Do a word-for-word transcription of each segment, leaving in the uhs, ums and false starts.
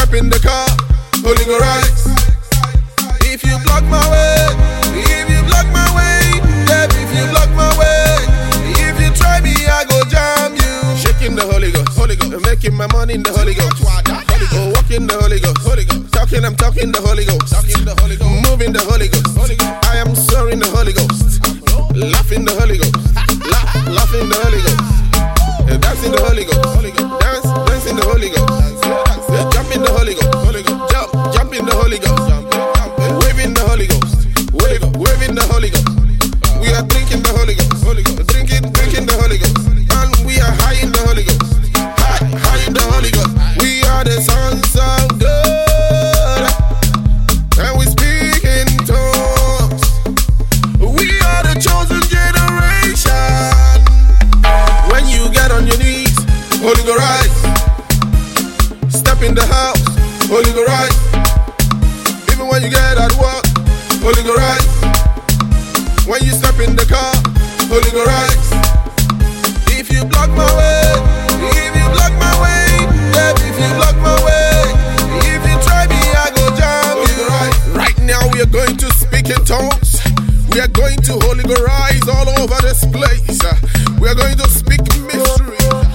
step in the car, Holy Ghost rise. If you block my way, if you block my way, yeah, if you block my way, if you try me, I go jam you. Shaking the Holy Ghost, Holy Ghost, making my money in the Holy Ghost. Oh, walking the Holy Ghost, Holy Ghost, talking, I'm talking the Holy Ghost, talking the Holy Ghost, moving the Holy Ghost, Holy Ghost. I am soaring the Holy Ghost, laughing the Holy Ghost, laugh, laughing the Holy Ghost, dancing the Holy Ghost, Holy Ghost, dance, dancing the Holy Ghost, jump in the Holy Ghost, Holy Ghost, jump, jump in the Holy Ghost, waving the Holy Ghost, wave, waving the Holy Ghost. We are drinking the Holy Ghost, Holy Ghost, drinking, drinking the Holy Ghost, and we are high in the Holy Ghost, high, high in the Holy Ghost. We are the sons of God, and we speak in tongues. We are the chosen generation. When you get on your knees, Holy Ghost rise. Step in the house, Holy Ghost rise. Even when you get at work, Holy Ghost rise. When you step in the car, Holy Ghost rise. If you block my way, if you block my way, yeah, if you block my way, if you try me, I go jam you. Right now we are going to speak in tongues. We are going to Holy Ghost rise all over this place. We are going to speak mystery.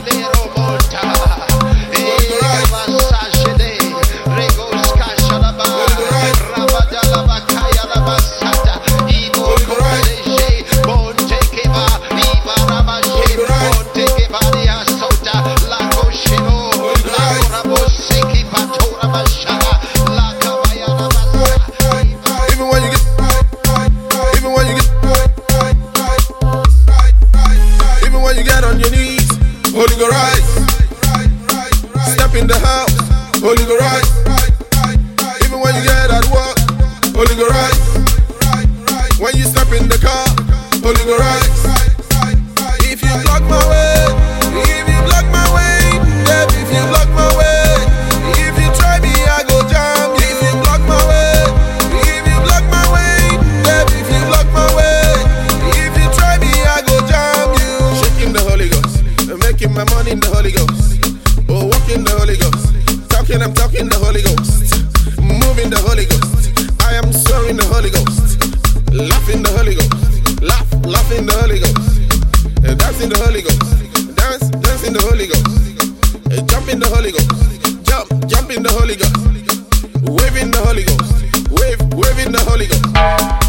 Holy Ghost rise. Step in the house, Holy Ghost rise. Even when you get at work, Holy Ghost rise. When you step in the car, Holy Ghost rise. If you block my way, if you block my way, yeah, if you block my way, if you try me, I go jam you. If you block my way, if you block my way, yeah, if you block my way, if you try me, I go jam you. Shaking the Holy Ghost, making my money in the Holy Ghost. Oh, walking the Holy Ghost, talking, I'm talking the Holy Ghost, moving the Holy Ghost. I am soaring the Holy Ghost, laughing the Holy Ghost, laugh, laughing the Holy Ghost, dancing the Holy Ghost, dance, dancing the Holy Ghost, jump in the Holy Ghost, jump, jump in the Holy Ghost, waving the Holy Ghost, wave, waving the Holy Ghost.